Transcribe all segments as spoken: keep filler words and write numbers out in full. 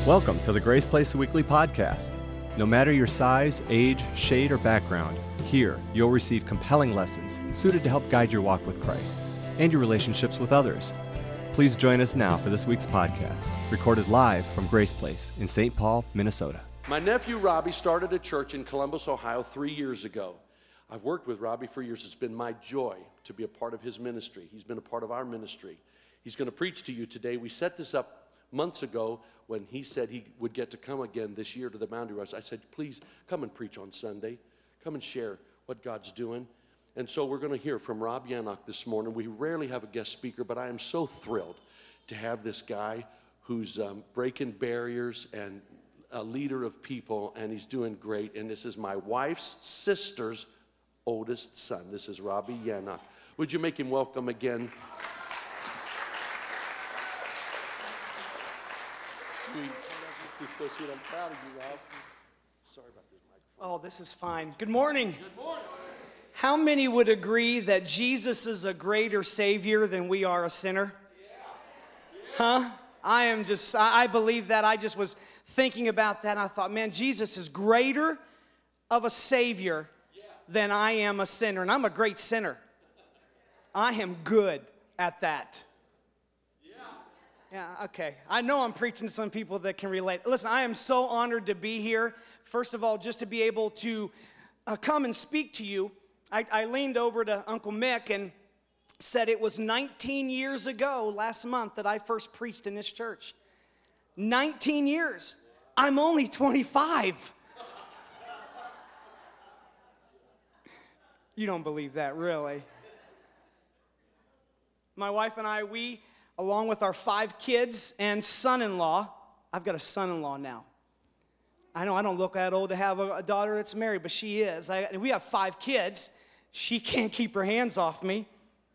Welcome to the Grace Place Weekly Podcast. No matter your size, age, shade, or background, here you'll receive compelling lessons suited to help guide your walk with Christ and your relationships with others. Please join us now for this week's podcast, recorded live from Grace Place in Saint Paul, Minnesota. My nephew Robbie started a church in Columbus, Ohio three years ago. I've worked with Robbie for years. It's been my joy to be a part of his ministry. He's been a part of our ministry. He's going to preach to you today. We set this up months ago when he said he would get to come again this year to the Boundary Rush. I said, please come and preach on Sunday. Come and share what God's doing. And so we're going to hear from Rob Yannock this morning. We rarely have a guest speaker, but I am so thrilled to have this guy who's um, breaking barriers and a leader of people, and he's doing great. And this is my wife's sister's oldest son. This is Robbie Yannock. Would you make him welcome again? Sweet. This is so sweet. I'm proud of you, Rob. Sorry about this microphone. Oh, this is fine. Good morning. Good morning. How many would agree that Jesus is a greater Savior than we are a sinner? Yeah. Huh? I am just, I believe that. I just was thinking about that, and I thought, man, Jesus is greater of a Savior than I am a sinner. And I'm a great sinner. I am good at that. Yeah, okay. I know I'm preaching to some people that can relate. Listen, I am so honored to be here. First of all, just to be able to uh, come and speak to you. I, I leaned over to Uncle Mick and said it was nineteen years ago, last month, that I first preached in this church. nineteen years. I'm only twenty-five. You don't believe that, really. My wife and I, we... along with our five kids and son-in-law. I've got a son-in-law now. I know I don't look that old to have a, a daughter that's married, but she is. I, and we have five kids. She can't keep her hands off me.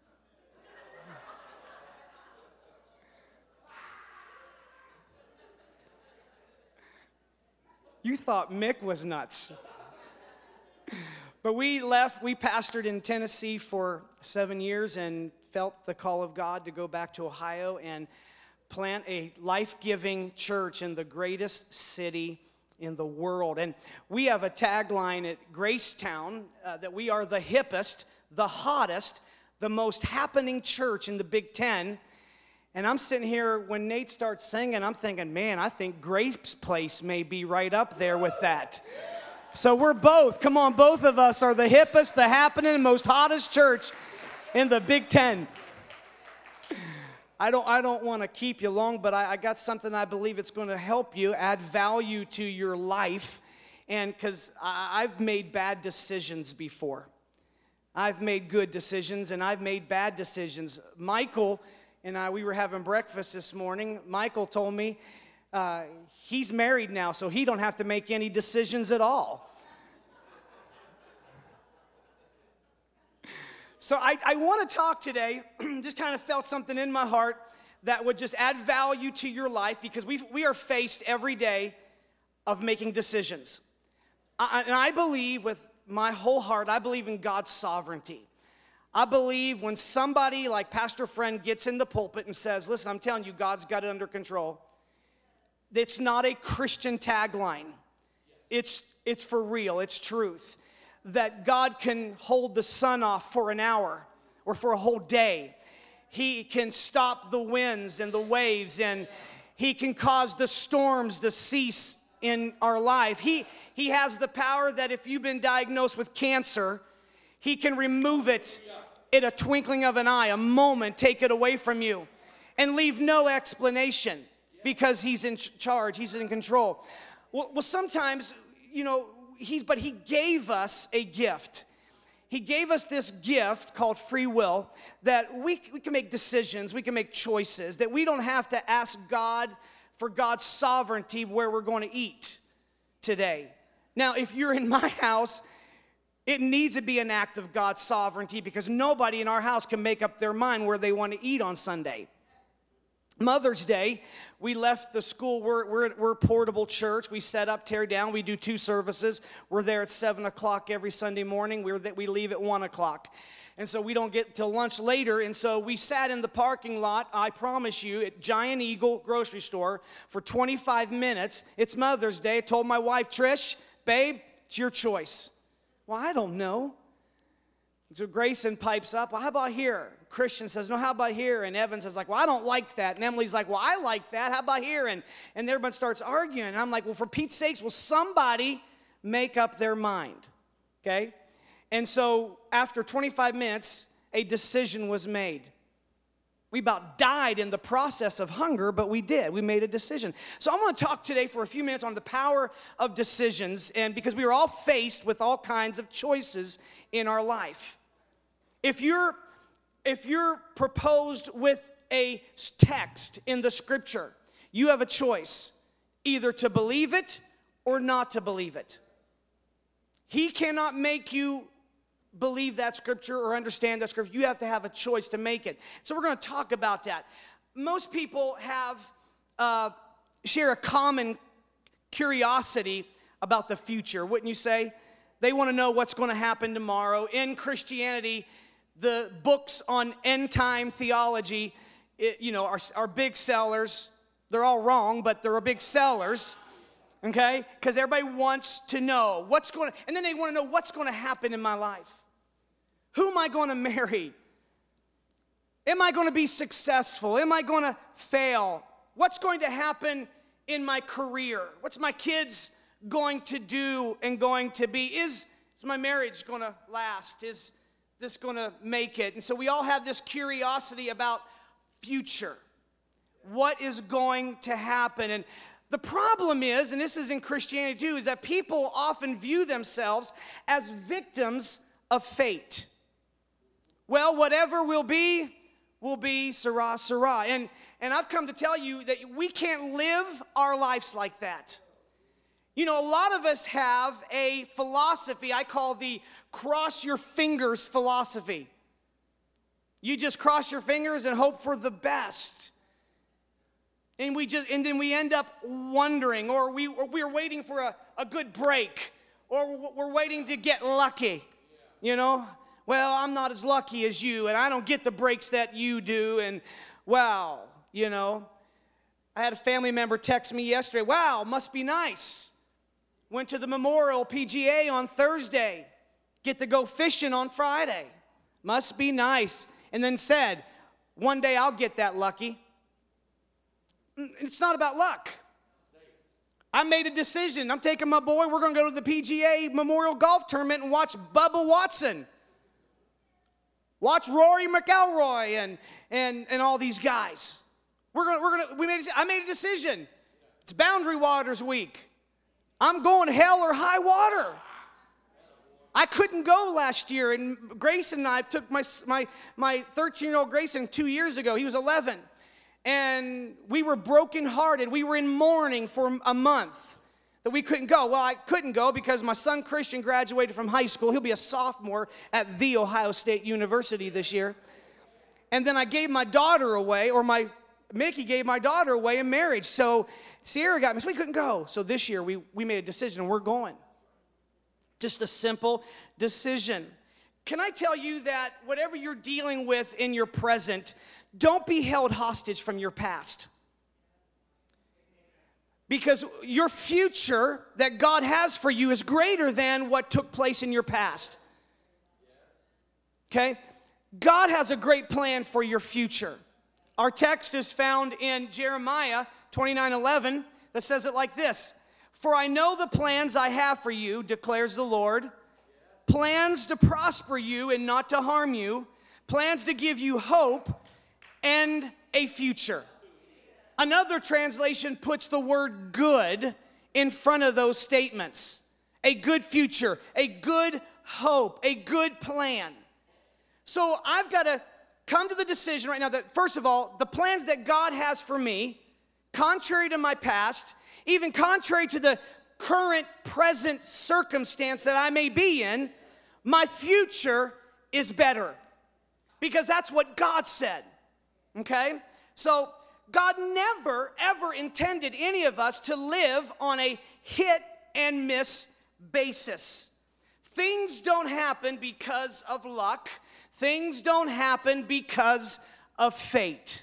You thought Mick was nuts. But we left, we pastored in Tennessee for seven years and felt the call of God to go back to Ohio and plant a life-giving church in the greatest city in the world. And we have a tagline at Gracetown uh, that we are the hippest, the hottest, the most happening church in the Big Ten. And I'm sitting here when Nate starts singing, I'm thinking, man, I think Grace Place may be right up there with that. So we're both, come on, both of us are the hippest, the happening, most hottest church in the Big Ten. I don't I don't want to keep you long, but I, I got something I believe it's going to help you, add value to your life. And because I've made bad decisions before. I've made good decisions, and I've made bad decisions. Michael and I, we were having breakfast this morning. Michael told me uh, he's married now, so he don't have to make any decisions at all. So I, I want to talk today, just kind of felt something in my heart that would just add value to your life, because we we are faced every day of making decisions. I, and I believe with my whole heart, I believe in God's sovereignty. I believe when somebody like Pastor Friend gets in the pulpit and says, listen, I'm telling you, God's got it under control. It's not a Christian tagline. It's, it's for real. It's truth. That God can hold the sun off for an hour or for a whole day. He can stop the winds and the waves, and He can cause the storms to cease in our life. He, he has the power that if you've been diagnosed with cancer, He can remove it in a twinkling of an eye, a moment, take it away from you, and leave no explanation because He's in charge, He's in control. Well, well sometimes, you know, He's, but He gave us a gift. He gave us this gift called free will that we, we can make decisions, we can make choices, that we don't have to ask God for God's sovereignty where we're going to eat today. Now, if you're in my house, it needs to be an act of God's sovereignty, because nobody in our house can make up their mind where they want to eat on Sunday. Mother's Day, we left the school. We're, we're, we're a portable church. We set up, tear down. We do two services. We're there at seven o'clock every Sunday morning. We're, we leave at one o'clock. And so we don't get till lunch later. And so we sat in the parking lot, I promise you, at Giant Eagle grocery store for twenty-five minutes. It's Mother's Day. I told my wife, Trish, babe, it's your choice. Well, I don't know. So Grayson pipes up, well, how about here? Christian says, no, how about here? And Evan says, like, well, I don't like that. And Emily's like, well, I like that. How about here? And, and everyone starts arguing. And I'm like, well, for Pete's sakes, will somebody make up their mind? Okay? And so after twenty-five minutes, a decision was made. We about died in the process of hunger, but we did. We made a decision. So I'm going to talk today for a few minutes on the power of decisions, and because we are all faced with all kinds of choices in our life. If you're, if you're proposed with a text in the scripture, you have a choice, either to believe it or not to believe it. He cannot make you believe that scripture or understand that scripture. You have to have a choice to make it. So we're going to talk about that. Most people have, uh, share a common curiosity about the future, wouldn't you say? They want to know what's going to happen tomorrow. In Christianity, the books on end-time theology, it, you know, are, are big sellers. They're all wrong, but they're big sellers, okay? Because everybody wants to know what's going to, and then they want to know what's going to happen in my life. Who am I going to marry? Am I going to be successful? Am I going to fail? What's going to happen in my career? What's my kids going to do and going to be? Is, is my marriage going to last? Is this going to make it? And so we all have this curiosity about future. What is going to happen? And the problem is, and this is in Christianity too, is that people often view themselves as victims of fate. Well, whatever will be, will be, Sarah, Sarah. And, and I've come to tell you that we can't live our lives like that. You know, a lot of us have a philosophy I call the cross your fingers philosophy. You just cross your fingers and hope for the best. And we just and then we end up wondering, or we or we're waiting for a, a good break, or we're waiting to get lucky. You know? Well, I'm not as lucky as you, and I don't get the breaks that you do, and wow, you know. I had a family member text me yesterday, wow, must be nice. Went to the Memorial P G A on Thursday. Get to go fishing on Friday. Must be nice. And then said, one day I'll get that lucky. It's not about luck. I made a decision. I'm taking my boy. We're going to go to the P G A Memorial Golf Tournament and watch Bubba Watson. Watch Rory McIlroy and, and, and all these guys. We're going we're gonna, we made a, I made a decision. It's Boundary Waters week. I'm going hell or high water. I couldn't go last year, and Grayson and I took my my my thirteen-year-old Grayson two years ago. He was eleven, and we were brokenhearted. We were in mourning for a month that we couldn't go. Well, I couldn't go because my son Christian graduated from high school. He'll be a sophomore at The Ohio State University this year. And then I gave my daughter away, or my Mickey gave my daughter away in marriage. So Sierra got me, so we couldn't go. So this year we, we made a decision, and we're going. Just a simple decision. Can I tell you that whatever you're dealing with in your present, don't be held hostage from your past. Because your future that God has for you is greater than what took place in your past. Okay? God has a great plan for your future. Our text is found in Jeremiah twenty-nine eleven that says it like this. For I know the plans I have for you, declares the Lord. Plans to prosper you and not to harm you. Plans to give you hope and a future. Another translation puts the word good in front of those statements. A good future, a good hope, a good plan. So I've got to come to the decision right now that, first of all, the plans that God has for me, contrary to my past, even contrary to the current present circumstance that I may be in, my future is better. Because that's what God said. Okay? So God never, ever intended any of us to live on a hit and miss basis. Things don't happen because of luck. Things don't happen because of fate.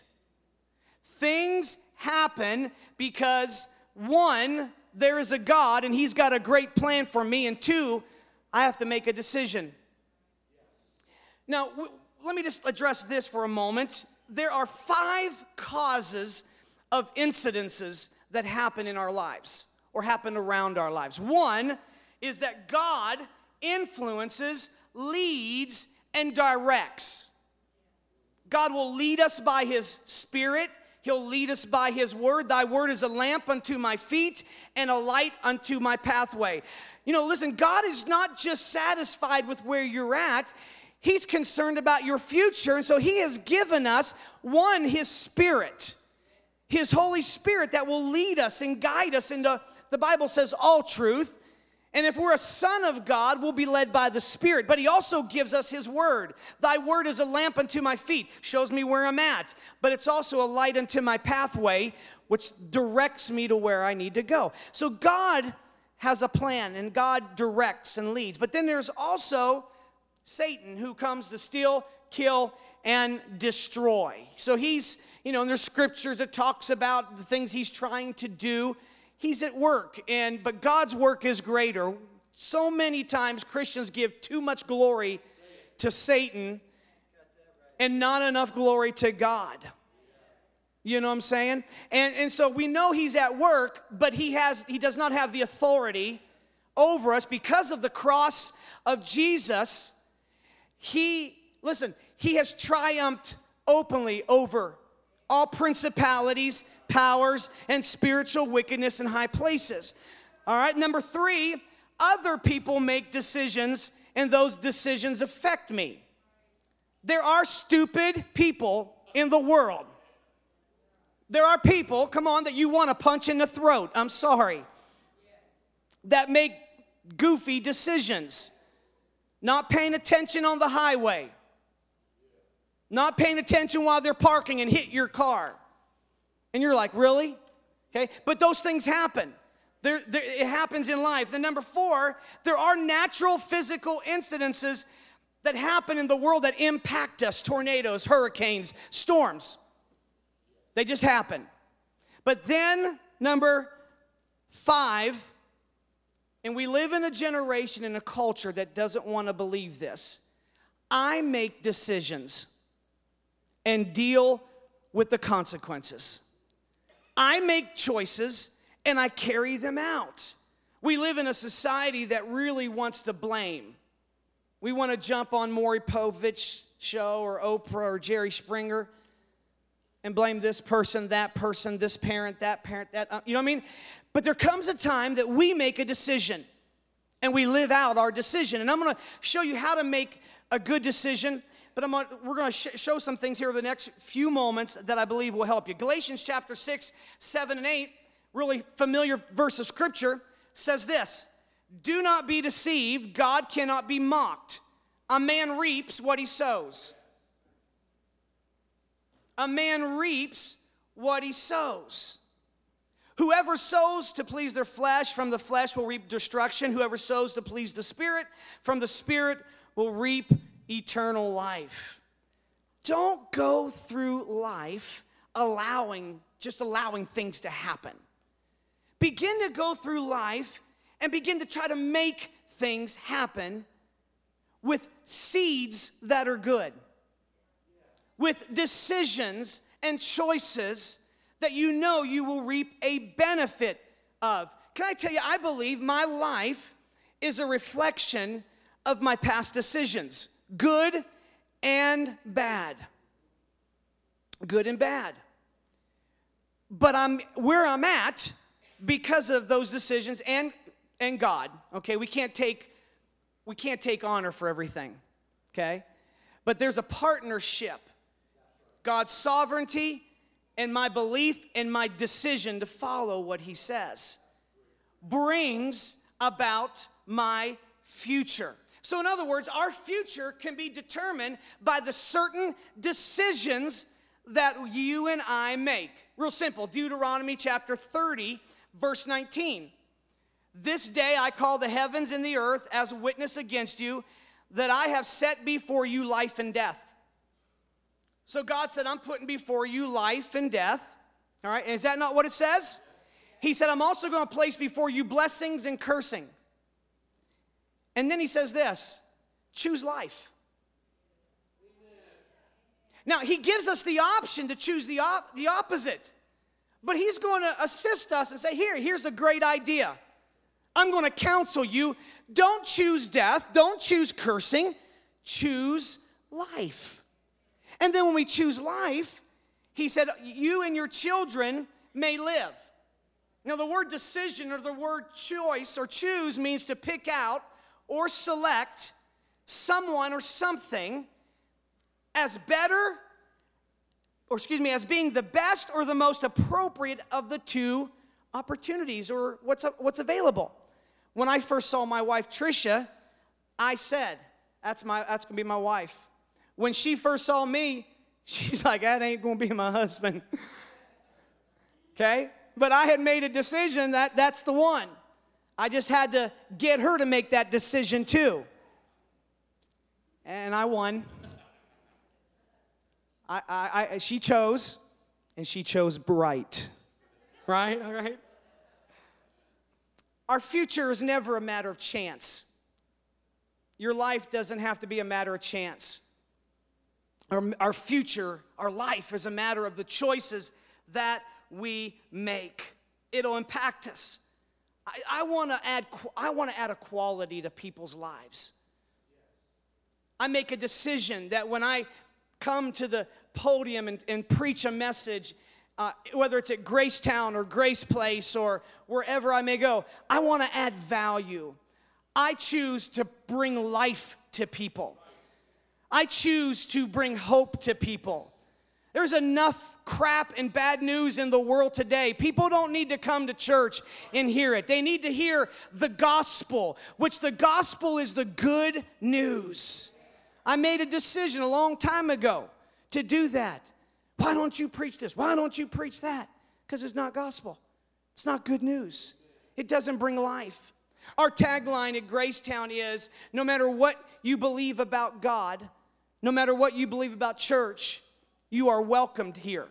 Things happen because, one, there is a God and He's got a great plan for me, and two, I have to make a decision. Now, w- let me just address this for a moment. There are five causes of incidences that happen in our lives or happen around our lives. One is that God influences, leads, and directs. God will lead us by His Spirit. He'll lead us by His Word. Thy Word is a lamp unto my feet and a light unto my pathway. You know, listen, God is not just satisfied with where you're at. He's concerned about your future. And so He has given us, one, His Spirit. His Holy Spirit that will lead us and guide us into, the Bible says, all truth. And if we're a son of God, we'll be led by the Spirit. But He also gives us His Word. Thy Word is a lamp unto my feet, shows me where I'm at. But it's also a light unto my pathway, which directs me to where I need to go. So God has a plan, and God directs and leads. But then there's also Satan, who comes to steal, kill, and destroy. So he's, you know, and there's scriptures that talks about the things he's trying to do. He's at work, and but God's work is greater. So many times Christians give too much glory to Satan and not enough glory to God. You know what I'm saying? And, and so we know he's at work, but he has he does not have the authority over us because of the cross of Jesus. He, listen, he has triumphed openly over all principalities, powers, and spiritual wickedness in high places. All right, number three, other people make decisions, and those decisions affect me. There are stupid people in the world. There are people, come on, that you want to punch in the throat, I'm sorry, that make goofy decisions. Not paying attention on the highway. Not paying attention while they're parking and hit your car. And you're like, really? Okay, but those things happen. There, there, it happens in life. Then number four, there are natural physical incidences that happen in the world that impact us. Tornadoes, hurricanes, storms. They just happen. But then, number five, and we live in a generation, in a culture that doesn't want to believe this. I make decisions and deal with the consequences. I make choices and I carry them out. We live in a society that really wants to blame. We want to jump on Maury Povich show or Oprah or Jerry Springer and blame this person, that person, this parent, that parent, that, uh, you know what I mean? But there comes a time that we make a decision and we live out our decision. And I'm going to show you how to make a good decision, but I'm gonna, we're going to sh- show some things here over the next few moments that I believe will help you. Galatians chapter six, seven, and eight, really familiar verse of Scripture, says this: do not be deceived, God cannot be mocked. A man reaps what he sows. A man reaps what he sows. Whoever sows to please their flesh, from the flesh will reap destruction. Whoever sows to please the Spirit, from the Spirit will reap eternal life. Don't go through life allowing, just allowing things to happen. Begin to go through life and begin to try to make things happen with seeds that are good, with decisions and choices that you know you will reap a benefit of. Can I tell you, I believe my life is a reflection of my past decisions, good and bad. Good and bad. But I'm where I'm at because of those decisions and and God. Okay, we can't take we can't take honor for everything. Okay? But there's a partnership. God's sovereignty and my belief and my decision to follow what he says brings about my future. So in other words, our future can be determined by the certain decisions that you and I make. Real simple, Deuteronomy chapter thirty, verse nineteen. This day I call the heavens and the earth as a witness against you, that I have set before you life and death. So God said, I'm putting before you life and death. All right, and is that not what it says? He said, I'm also going to place before you blessings and cursing. And then he says this, choose life. Now, he gives us the option to choose the, op- the opposite. But he's going to assist us and say, here, here's a great idea. I'm going to counsel you. Don't choose death. Don't choose cursing. Choose life. And then when we choose life, he said, you and your children may live. Now, the word decision or the word choice or choose means to pick out or select someone or something as better, or excuse me, as being the best or the most appropriate of the two opportunities or what's, what's available. When I first saw my wife, Tricia, I said, that's, my, that's going to be my wife. When she first saw me, she's like, that ain't going to be my husband. Okay? But I had made a decision that that's the one. I just had to get her to make that decision too. And I won. I, I, I, she chose, and she chose bright. Right? All right? Our future is never a matter of chance. Your life doesn't have to be a matter of chance. Our, our future, our life is a matter of the choices that we make. It'll impact us. I, I want to add, I want to add a quality to people's lives. I make a decision that when I come to the podium and, and preach a message, uh, whether it's at Gracetown or Grace Place or wherever I may go, I want to add value. I choose to bring life to people. I choose to bring hope to people. There's enough crap and bad news in the world today. People don't need to come to church and hear it. They need to hear the gospel, which the gospel is the good news. I made a decision a long time ago to do that. Why don't you preach this? Why don't you preach that? Because it's not gospel. It's not good news. It doesn't bring life. Our tagline at Gracetown is, no matter what you believe about God, no matter what you believe about church, you are welcomed here.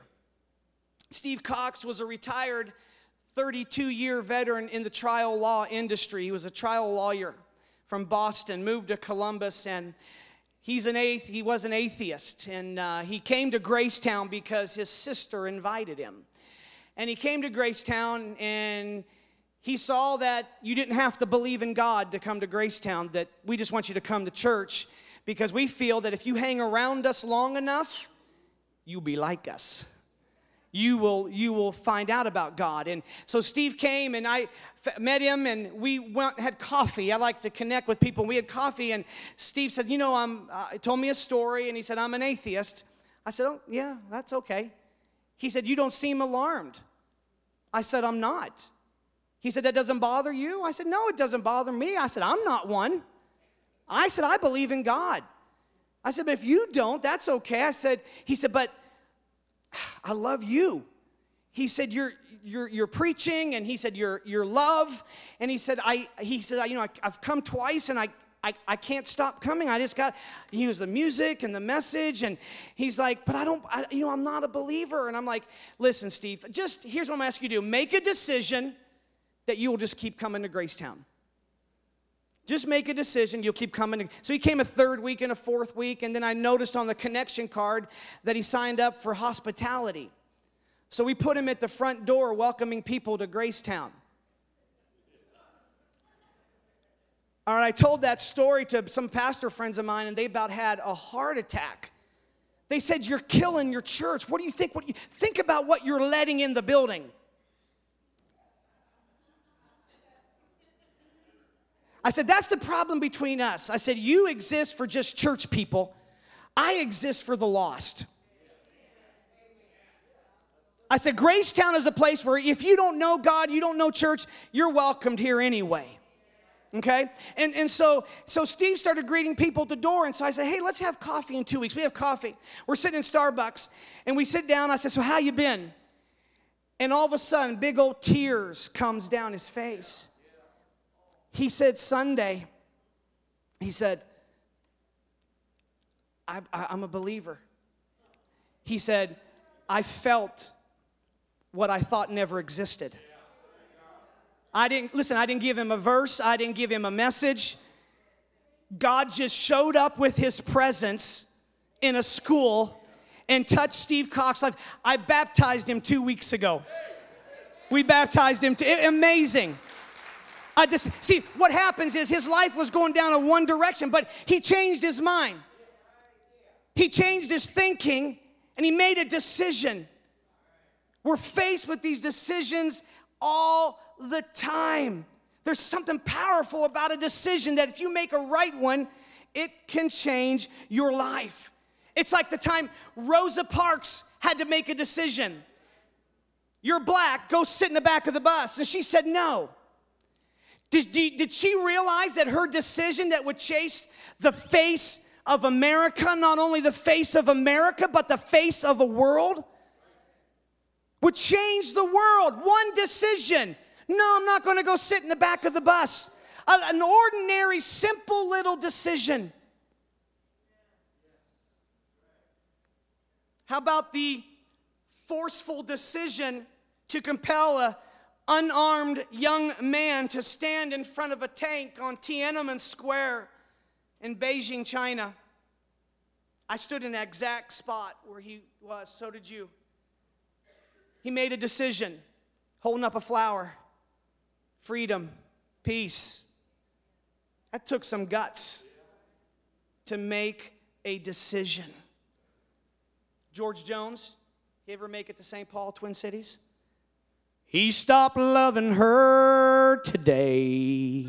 Steve Cox was a retired thirty-two-year veteran in the trial law industry. He was a trial lawyer from Boston, moved to Columbus, and he's an athe- he was an atheist. And uh, he came to Gracetown because his sister invited him. And he came to Gracetown, and he saw that you didn't have to believe in God to come to Gracetown, that we just want you to come to church because we feel that if you hang around us long enough, you'll be like us. You will, you will find out about God. And so Steve came, and I f- met him, and we went had coffee. I like to connect with people. We had coffee, and Steve said, you know, I'm, uh, he told me a story, and he said, I'm an atheist. I said, oh, yeah, that's okay. He said, you don't seem alarmed. I said, I'm not. He said, that doesn't bother you? I said, no, it doesn't bother me. I said, I'm not one. I said, I believe in God. I said, but if you don't, that's okay. I said, he said, but I love you. He said, you're you're you're preaching, and he said, your your love, and he said, I he said, you know, I, I've come twice, and I, I I can't stop coming. I just got, he was the music and the message, and he's like, but I don't, I, you know, I'm not a believer. And I'm like, listen, Steve, just here's what I'm asking you to do: make a decision that you will just keep coming to Gracetown. Just make a decision, you'll keep coming. So he came a third week and a fourth week, and then I noticed on the connection card that he signed up for hospitality. So we put him at the front door welcoming people to Gracetown. All right, I told that story to some pastor friends of mine, and they about had a heart attack. They said, you're killing your church. What do you think? What do you, think about what you're letting in the building. I said, that's the problem between us. I said, you exist for just church people. I exist for the lost. I said, Gracetown is a place where if you don't know God, you don't know church, you're welcomed here anyway. Okay? And and so so Steve started greeting people at the door, and so I said, hey, let's have coffee in two weeks. We have coffee. We're sitting in Starbucks, and we sit down. I said, so how you been? And all of a sudden, big old tears comes down his face. He said, Sunday, he said, I, I, I'm a believer. He said, I felt what I thought never existed. I didn't, listen, I didn't give him a verse. I didn't give him a message. God just showed up with his presence in a school and touched Steve Cox's life. I baptized him two weeks ago. We baptized him. To, amazing. I just, see, what happens is his life was going down in one direction, but he changed his mind. He changed his thinking, and he made a decision. We're faced with these decisions all the time. There's something powerful about a decision that if you make a right one, it can change your life. It's like the time Rosa Parks had to make a decision. You're black, go sit in the back of the bus. And she said no. Did, did she realize that her decision that would chase the face of America, not only the face of America, but the face of a world, would change the world? One decision. No, I'm not going to go sit in the back of the bus. A, an ordinary, simple little decision. How about the forceful decision to compel an unarmed young man to stand in front of a tank on Tiananmen Square in Beijing, China? I stood in that exact spot where he was. So did you. He made a decision, holding up a flower. Freedom, peace. That took some guts to make a decision. George Jones, you ever make it to Saint Paul, Twin Cities? He stopped loving her today.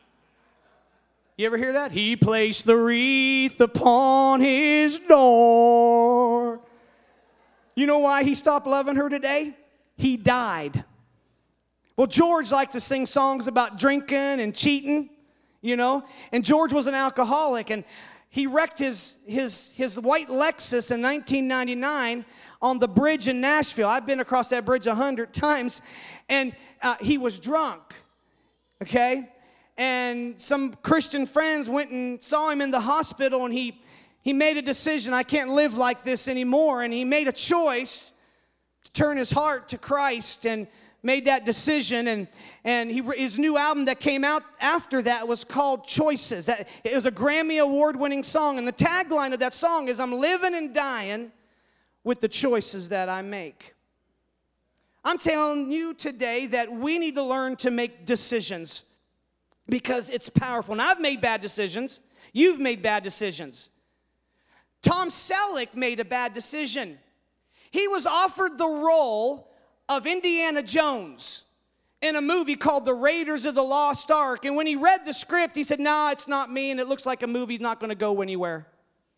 You ever hear that? He placed the wreath upon his door. You know why he stopped loving her today? He died. Well, George liked to sing songs about drinking and cheating, you know. And George was an alcoholic, and he wrecked his, his, his white Lexus in nineteen ninety-nine on the bridge in Nashville. I've been across that bridge a hundred times, and uh, he was drunk, okay? And some Christian friends went and saw him in the hospital, and he, he made a decision, I can't live like this anymore, and he made a choice to turn his heart to Christ, and made that decision, and and he, his new album that came out after that was called Choices. That, it was a Grammy award-winning song, and the tagline of that song is, I'm living and dying with the choices that I make. I'm telling you today that we need to learn to make decisions because it's powerful. Now, I've made bad decisions. You've made bad decisions. Tom Selleck made a bad decision. He was offered the role of Indiana Jones in a movie called The Raiders of the Lost Ark. And when he read the script, he said, nah, it's not me, and it looks like a movie not going to go anywhere.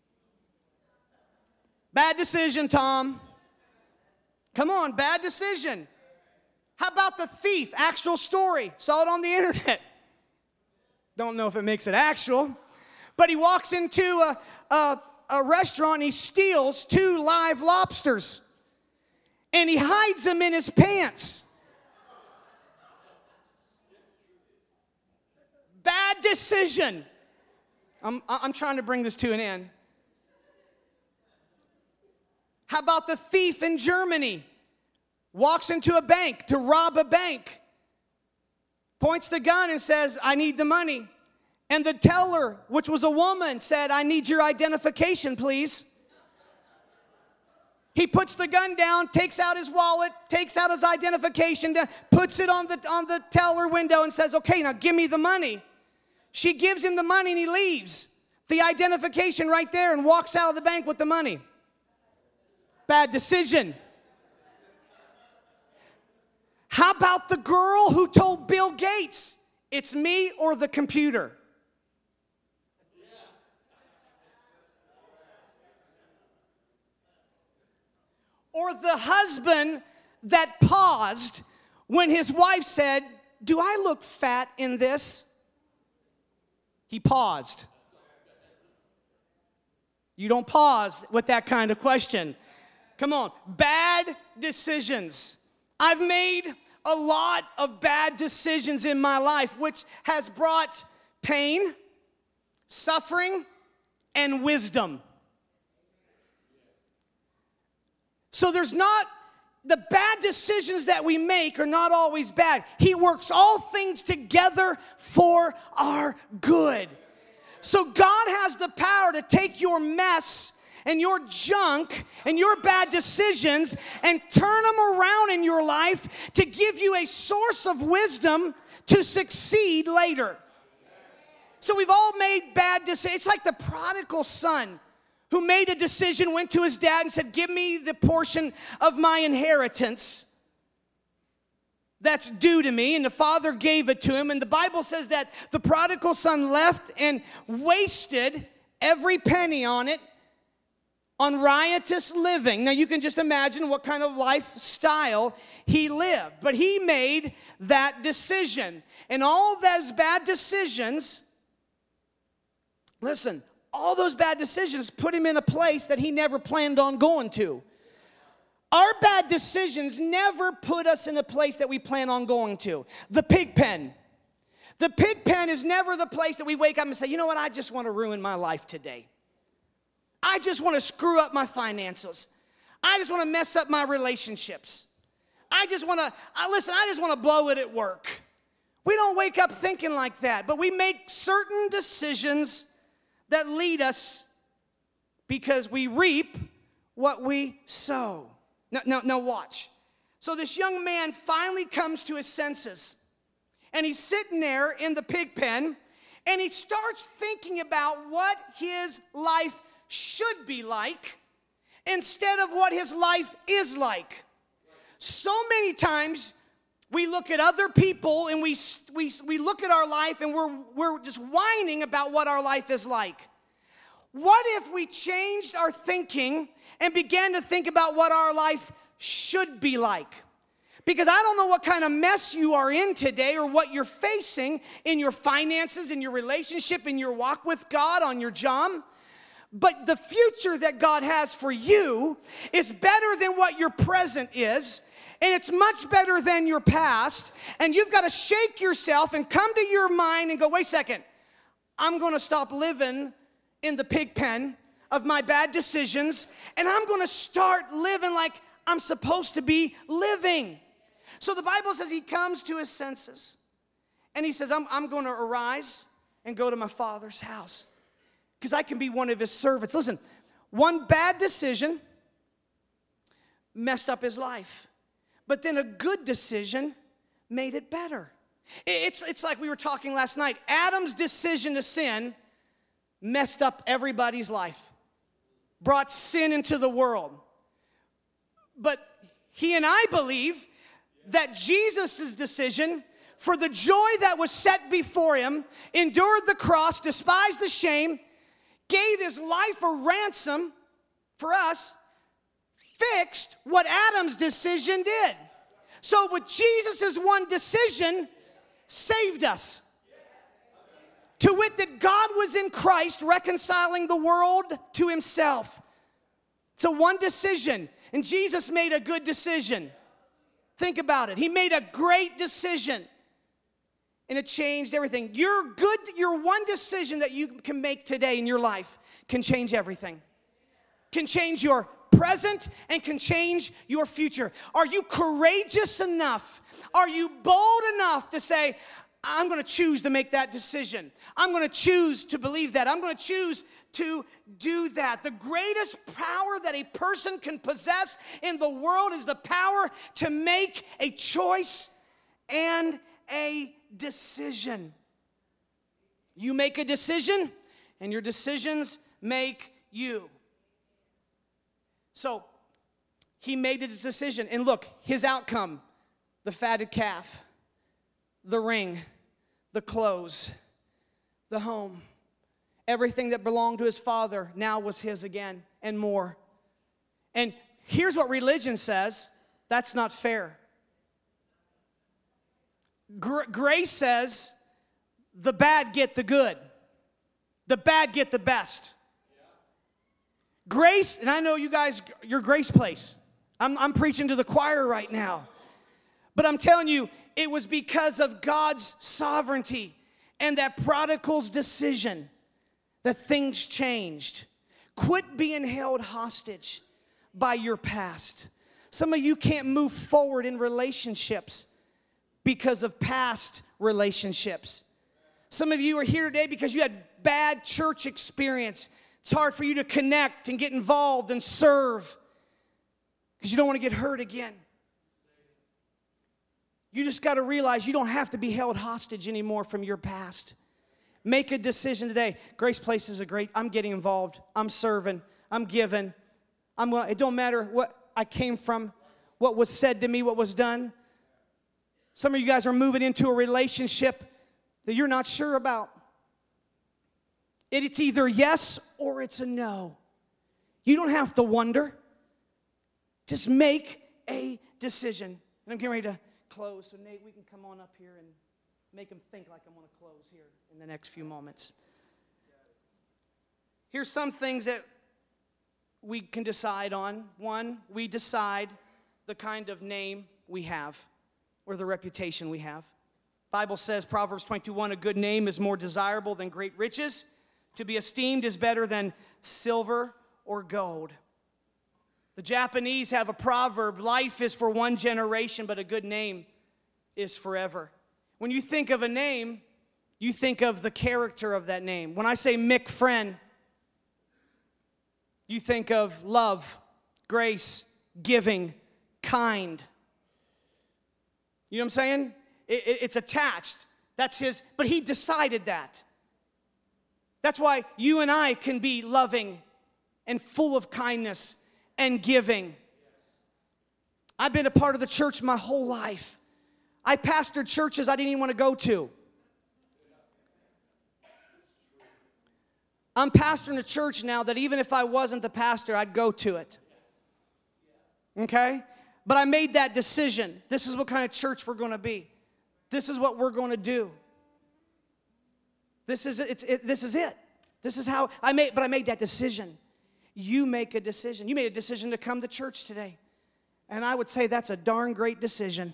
Bad decision, Tom. Come on, bad decision. How about The Thief? Actual story. Saw it on the internet. Don't know if it makes it actual. But he walks into a, a, a restaurant and he steals two live lobsters. And he hides them in his pants. Bad decision. I'm, I'm trying to bring this to an end. How about the thief in Germany? Walks into a bank to rob a bank. Points the gun and says, I need the money. And the teller, which was a woman, said, I need your identification, please. He puts the gun down, takes out his wallet, takes out his identification, puts it on the, on the teller window and says, okay, now give me the money. She gives him the money and he leaves. The identification right there and walks out of the bank with the money. Bad decision. How about the girl who told Bill Gates, it's me or the computer? Or the husband that paused when his wife said, do I look fat in this? He paused. You don't pause with that kind of question. Come on. Bad decisions. I've made a lot of bad decisions in my life, which has brought pain, suffering, and wisdom. So there's not, the bad decisions that we make are not always bad. He works all things together for our good. So God has the power to take your mess and your junk and your bad decisions and turn them around in your life to give you a source of wisdom to succeed later. So we've all made bad decisions. It's like the prodigal son who made a decision, went to his dad and said, give me the portion of my inheritance that's due to me. And the father gave it to him. And the Bible says that the prodigal son left and wasted every penny on it, on riotous living. Now you can just imagine what kind of lifestyle he lived. But he made that decision. And all those bad decisions, listen, all those bad decisions put him in a place that he never planned on going to. Our bad decisions never put us in a place that we plan on going to. The pig pen. The pig pen is never the place that we wake up and say, you know what, I just want to ruin my life today. I just want to screw up my finances. I just want to mess up my relationships. I just want to, I, listen, I just want to blow it at work. We don't wake up thinking like that, but we make certain decisions that lead us because we reap what we sow. Now, now, now watch. So this young man finally comes to his senses, and he's sitting there in the pig pen, and he starts thinking about what his life should be like instead of what his life is like. So many times we look at other people and we, we, we look at our life and we're, we're just whining about what our life is like. What if we changed our thinking and began to think about what our life should be like? Because I don't know what kind of mess you are in today or what you're facing in your finances, in your relationship, in your walk with God, on your job. But the future that God has for you is better than what your present is. And it's much better than your past. And you've got to shake yourself and come to your mind and go, wait a second. I'm going to stop living in the pig pen of my bad decisions. And I'm going to start living like I'm supposed to be living. So the Bible says he comes to his senses. And he says, I'm, I'm going to arise and go to my father's house, because I can be one of his servants. Listen, one bad decision messed up his life. But then a good decision made it better. It's, it's like we were talking last night. Adam's decision to sin messed up everybody's life, brought sin into the world. But he and I believe that Jesus' decision, for the joy that was set before him, endured the cross, despised the shame, gave his life a ransom for us, fixed what Adam's decision did. So with Jesus' one decision, saved us. To wit, that God was in Christ reconciling the world to himself. So one decision, and Jesus made a good decision. Think about it. He made a great decision, and it changed everything. Your good, your one decision that you can make today in your life can change everything. Can change your present and can change your future. Are you courageous enough? Are you bold enough to say, I'm going to choose to make that decision. I'm going to choose to believe that. I'm going to choose to do that. The greatest power that a person can possess in the world is the power to make a choice and a decision. You make a decision, and your decisions make you. So, he made his decision, and look, his outcome, the fatted calf, the ring, the clothes, the home, everything that belonged to his father now was his again, and more. And here's what religion says: that's not fair. Gr- grace says the bad get the good, the bad get the best. Grace, and I know you guys, your Grace Place. I'm, I'm preaching to the choir right now. But I'm telling you, it was because of God's sovereignty and that prodigal's decision that things changed. Quit being held hostage by your past. Some of you can't move forward in relationships because of past relationships. Some of you are here today because you had bad church experience. It's hard for you to connect and get involved and serve because you don't want to get hurt again. You just got to realize you don't have to be held hostage anymore from your past. Make a decision today. Grace Place is a great, I'm getting involved. I'm serving. I'm giving. I'm, it don't matter what I came from, what was said to me, what was done. Some of you guys are moving into a relationship that you're not sure about. It's either yes or it's a no. You don't have to wonder. Just make a decision. And I'm getting ready to close. So Nate, we can come on up here and make them think like I'm going to close here in the next few moments. Here's some things that we can decide on. One, we decide the kind of name we have or the reputation we have. Bible says, Proverbs twenty-two one, a good name is more desirable than great riches. To be esteemed is better than silver or gold. The Japanese have a proverb, life is for one generation, but a good name is forever. When you think of a name, you think of the character of that name. When I say Mick Friend, you think of love, grace, giving, kind. You know what I'm saying? It, it, it's attached. That's his, but he decided that. That's why you and I can be loving and full of kindness and giving. I've been a part of the church my whole life. I pastored churches I didn't even want to go to. I'm pastoring a church now that even if I wasn't the pastor, I'd go to it. Okay? But I made that decision. This is what kind of church we're going to be. This is what we're going to do. This is it's it, this is it. This is how I made but I made that decision. You make a decision. You made a decision to come to church today. And I would say that's a darn great decision.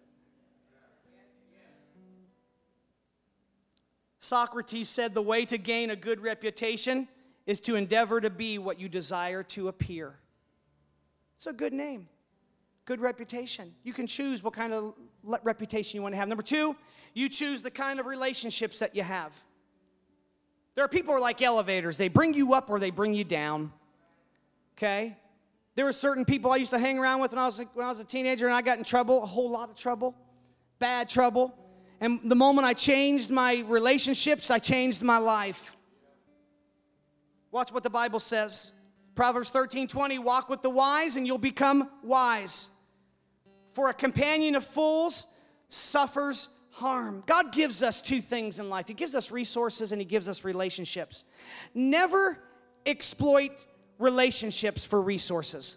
Socrates said the way to gain a good reputation is to endeavor to be what you desire to appear. It's a good name. Good reputation. You can choose what kind of reputation you want to have. Number two, you choose the kind of relationships that you have. There are people who are like elevators. They bring you up or they bring you down. Okay? There were certain people I used to hang around with when I was, when I was a teenager, and I got in trouble, a whole lot of trouble, bad trouble. And the moment I changed my relationships, I changed my life. Watch what the Bible says. Proverbs thirteen twenty, walk with the wise and you'll become wise. For a companion of fools suffers harm. God gives us two things in life. He gives us resources and he gives us relationships. Never exploit relationships for resources.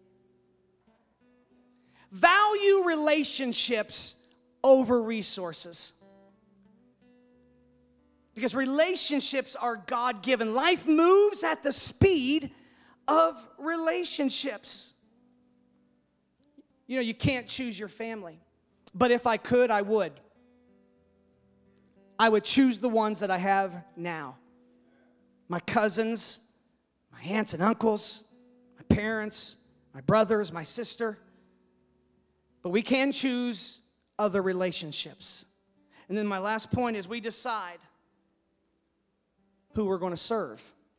Value relationships over resources. Because relationships are God-given. Life moves at the speed of relationships. You know, you can't choose your family. But if I could, I would. I would choose the ones that I have now. My cousins, my aunts and uncles, my parents, my brothers, my sister. But we can choose other relationships. And then my last point is we decide who we're going to serve.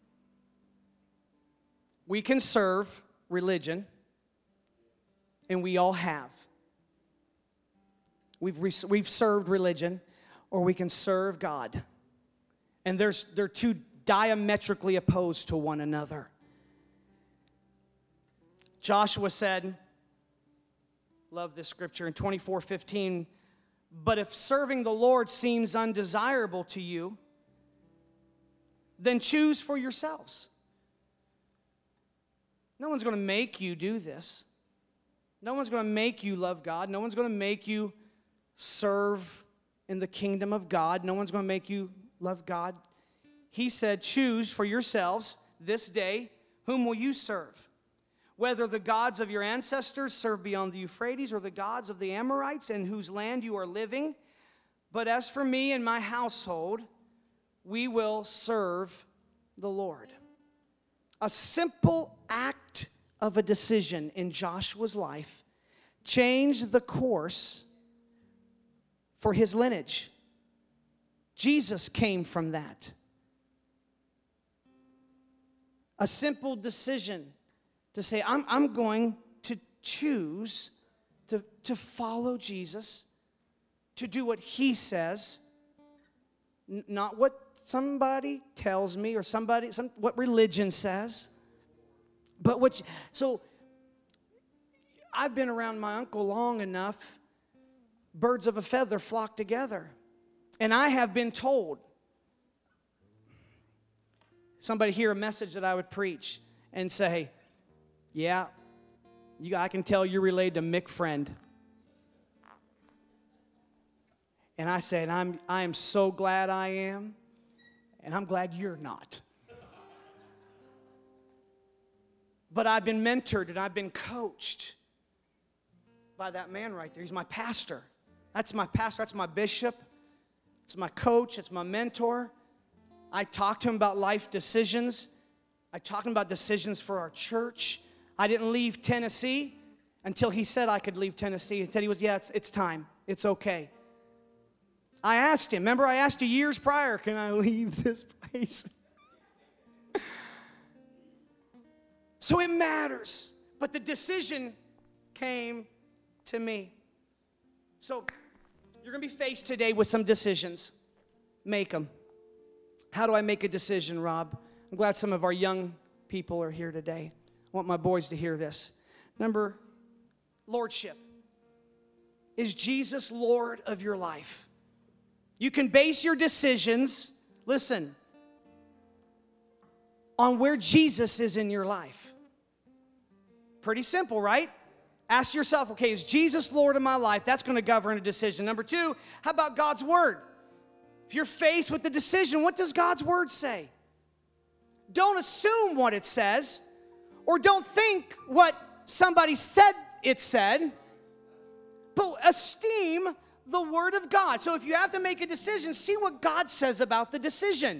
We can serve religion, and we all have. We've, re- we've served religion, or we can serve God. And there's, they're two diametrically opposed to one another. Joshua said, love this scripture in twenty-four fifteen, but if serving the Lord seems undesirable to you, then choose for yourselves. No one's going to make you do this. No one's going to make you love God. No one's going to make you serve in the kingdom of God. No one's going to make you love God. He said, choose for yourselves this day whom will you serve. Whether the gods of your ancestors served beyond the Euphrates or the gods of the Amorites in whose land you are living. But as for me and my household, we will serve the Lord. A simple act of a decision in Joshua's life changed the course for his lineage. Jesus came from that. A simple decision to say, I'm, I'm going to choose to, to follow Jesus, to do what he says, n- not what somebody tells me or somebody, some, what religion says. But what, you, so I've been around my uncle long enough, birds of a feather flock together. And I have been told, somebody hear a message that I would preach and say, yeah, you, I can tell you're related to Mick Friend. And I said, I'm, I am so glad I am, and I'm glad you're not. But I've been mentored and I've been coached by that man right there. He's my pastor. That's my pastor. That's my bishop. It's my coach. It's my mentor. I talked to him about life decisions. I talked to him about decisions for our church. I didn't leave Tennessee until he said I could leave Tennessee. He said he was, yeah, it's, it's time. It's okay. I asked him. Remember, I asked you years prior, can I leave this place? So it matters. But the decision came to me. So you're going to be faced today with some decisions. Make them. How do I make a decision, Rob? I'm glad some of our young people are here today. I want my boys to hear this. Number, lordship. Is Jesus Lord of your life? You can base your decisions, listen, on where Jesus is in your life. Pretty simple, right? Ask yourself, okay, is Jesus Lord of my life? That's going to govern a decision. Number two, how about God's Word? If you're faced with the decision, what does God's Word say? Don't assume what it says, or don't think what somebody said it said, but esteem the Word of God. So if you have to make a decision, see what God says about the decision.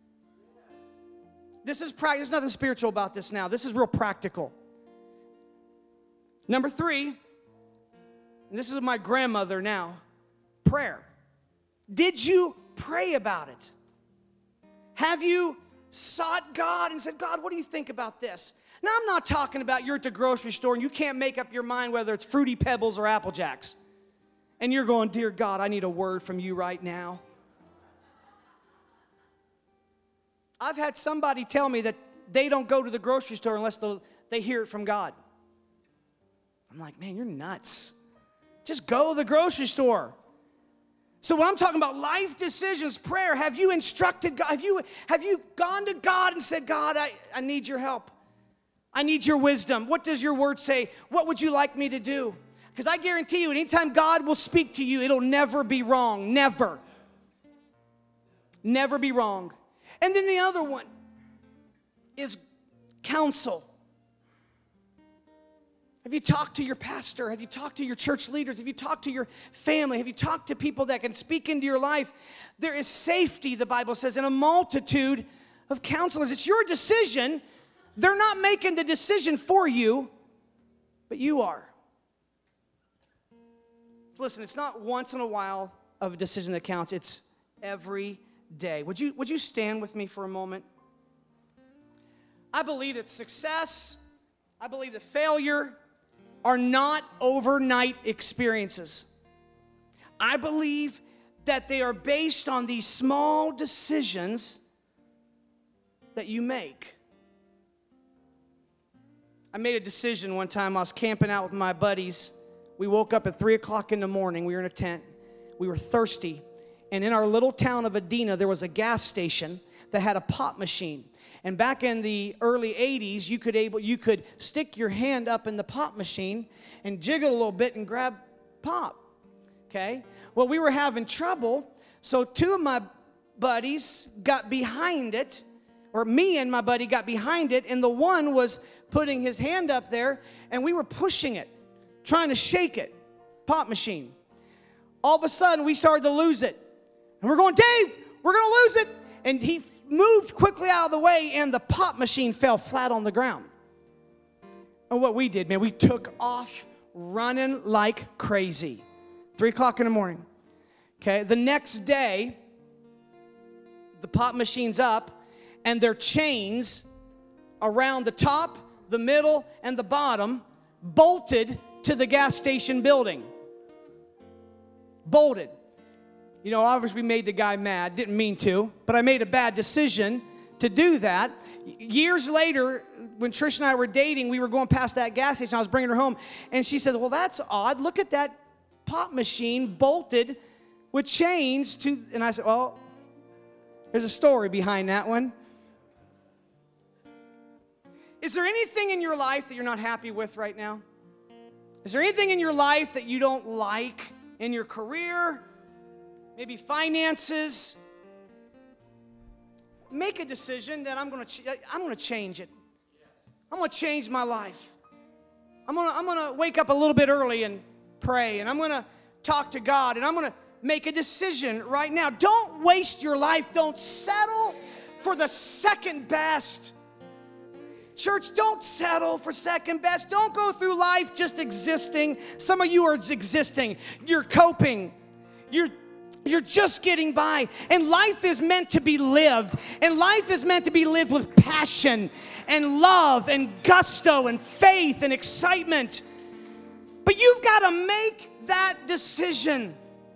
This is practical. There's nothing spiritual about this now. This is real practical. Number three, and this is my grandmother now, prayer. Did you pray about it? Have you sought God and said, God, what do you think about this? Now, I'm not talking about you're at the grocery store and you can't make up your mind whether it's Fruity Pebbles or Apple Jacks. And you're going, dear God, I need a word from you right now. I've had somebody tell me that they don't go to the grocery store unless they hear it from God. I'm like, man, you're nuts. Just go to the grocery store. So when I'm talking about life decisions, prayer, have you instructed God? Have you, have you gone to God and said, God, I, I need your help. I need your wisdom. What does your word say? What would you like me to do? Because I guarantee you, anytime God will speak to you, it'll never be wrong. Never. Never be wrong. And then the other one is counsel. Have you talked to your pastor? Have you talked to your church leaders? Have you talked to your family? Have you talked to people that can speak into your life? There is safety, the Bible says, in a multitude of counselors. It's your decision. They're not making the decision for you, but you are. Listen, it's not once in a while of a decision that counts. It's every day. Would you, would you stand with me for a moment? I believe that success, I believe that failure are not overnight experiences. I believe that they are based on these small decisions that you make. I made a decision one time. I was camping out with my buddies. We woke up at three o'clock in the morning. We were in a tent. We were thirsty. And in our little town of Adena, there was a gas station that had a pop machine. And back in the early eighties, you could able you could stick your hand up in the pop machine and jiggle a little bit and grab pop. Okay? Well, we were having trouble, so two of my buddies got behind it, or me and my buddy got behind it, and the one was putting his hand up there, and we were pushing it, trying to shake it, pop machine. All of a sudden, we started to lose it. And we're going, Dave, we're going to lose it. And he moved quickly out of the way, and the pop machine fell flat on the ground. And what we did, man, we took off running like crazy. Three o'clock in the morning. Okay, the next day, the pop machine's up, and their chains around the top, the middle, and the bottom bolted to the gas station building. Bolted. You know, obviously we made the guy mad. Didn't mean to, but I made a bad decision to do that. Years later, when Trish and I were dating, we were going past that gas station. I was bringing her home, and she said, well, that's odd. Look at that pop machine bolted with chains to, and I said, well, there's a story behind that one. Is there anything in your life that you're not happy with right now? Is there anything in your life that you don't like in your career? Maybe finances? Make a decision that I'm going to ch- I'm going to change it. I'm going to change my life. I'm going to I'm going to wake up a little bit early and pray, and I'm going to talk to God, and I'm going to make a decision right now. Don't waste your life. Don't settle for the second best. Church, don't settle for second best. Don't go through life just existing. Some of you are existing. You're coping. You're You're just getting by. And life is meant to be lived. And life is meant to be lived with passion and love and gusto and faith and excitement. But you've got to make that decision.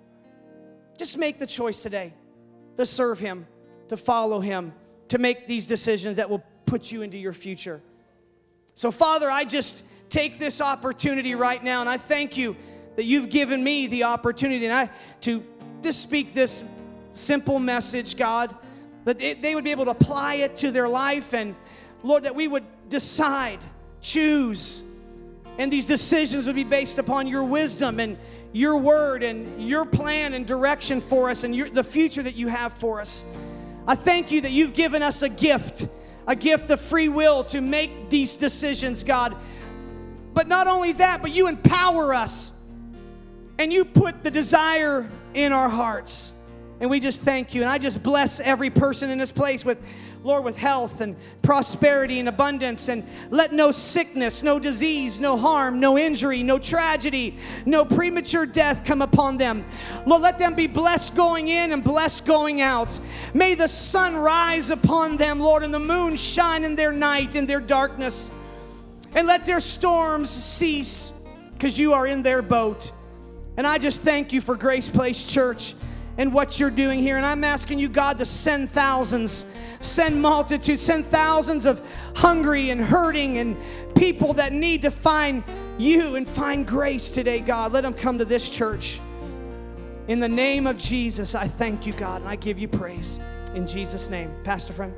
Just make the choice today to serve Him, to follow Him, to make these decisions that will put you into your future. So, Father, I just take this opportunity right now, and I thank you that you've given me the opportunity and I to to speak this simple message, God, that it, they would be able to apply it to their life, and Lord, that we would decide, choose, and these decisions would be based upon your wisdom and your word and your plan and direction for us and your, the future that you have for us. I thank you that you've given us a gift, a gift of free will to make these decisions, God. But not only that, but you empower us and you put the desire in our hearts. And we just thank you. And I just bless every person in this place with, Lord, with health and prosperity and abundance. And let no sickness, no disease, no harm, no injury, no tragedy, no premature death come upon them. Lord, let them be blessed going in and blessed going out. May the sun rise upon them, Lord, and the moon shine in their night, in their darkness. And let their storms cease, because you are in their boat. And I just thank you for Grace Place Church and what you're doing here. And I'm asking you, God, to send thousands, send multitudes, send thousands of hungry and hurting and people that need to find you and find grace today, God. Let them come to this church. In the name of Jesus, I thank you, God, and I give you praise. In Jesus' name. Pastor friend.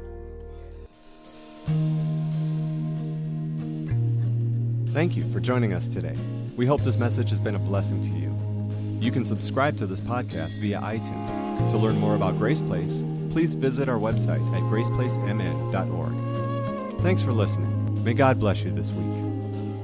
Thank you for joining us today. We hope this message has been a blessing to you. You can subscribe to this podcast via iTunes. To learn more about Grace Place, please visit our website at grace place m n dot org. Thanks for listening. May God bless you this week.